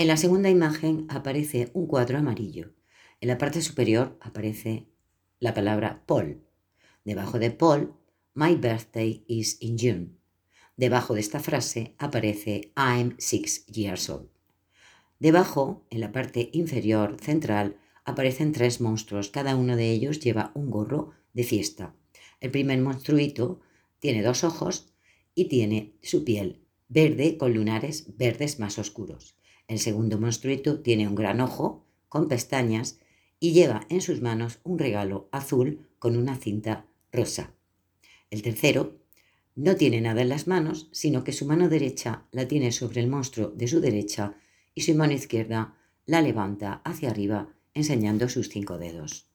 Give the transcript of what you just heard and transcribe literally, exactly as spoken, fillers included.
En la segunda imagen aparece un cuadro amarillo. En la parte superior aparece la palabra Paul. Debajo de Paul, My birthday is in June. Debajo de esta frase aparece I'm six years old. Debajo, en la parte inferior central, aparecen tres monstruos. Cada uno de ellos lleva un gorro de fiesta. El primer monstruito tiene dos ojos y tiene su piel verde con lunares verdes más oscuros. El segundo monstruito tiene un gran ojo con pestañas y lleva en sus manos un regalo azul con una cinta rosa. El tercero no tiene nada en las manos, sino que su mano derecha la tiene sobre el monstruo de su derecha y su mano izquierda la levanta hacia arriba enseñando sus cinco dedos.